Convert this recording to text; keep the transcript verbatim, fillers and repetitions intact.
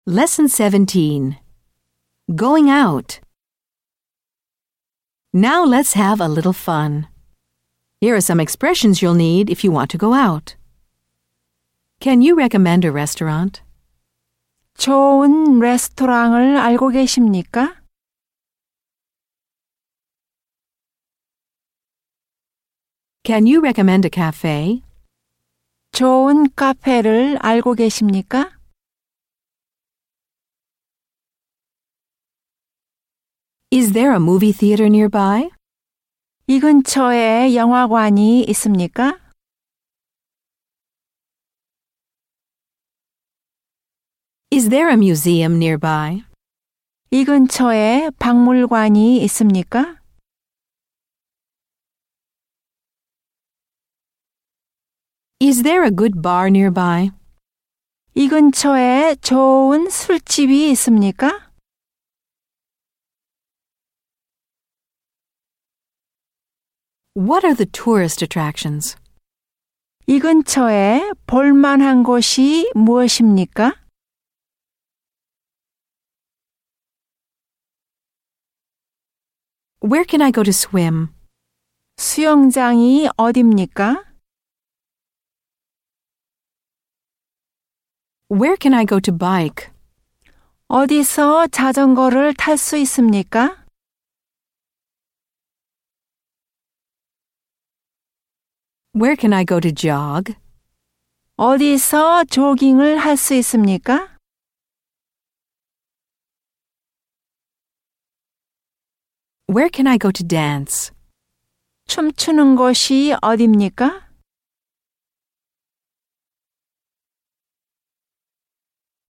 Lesson seventeen. Going out. Now let's have a little fun. Here are some expressions you'll need if you want to go out. Can you recommend a restaurant? 좋은 레스토랑을 알고 계십니까? Can you recommend a cafe? 좋은 카페를 알고 계십니까? Is there a movie theater nearby? 이 근처에 영화관이 있습니까? Is there a museum nearby? 이 근처에 박물관이 있습니까? Is there a good bar nearby? 이 근처에 좋은 술집이 있습니까? What are the tourist attractions? 이 근처에 볼 만한 곳이 무엇입니까? Where can I go to swim? 수영장이 어딥니까? Where can I go to bike? 어디서 자전거를 탈 수 있습니까? Where can I go to jog? 어디서 조깅을 할 수 있습니까? Where can I go to dance? 춤추는 곳이 어딥니까?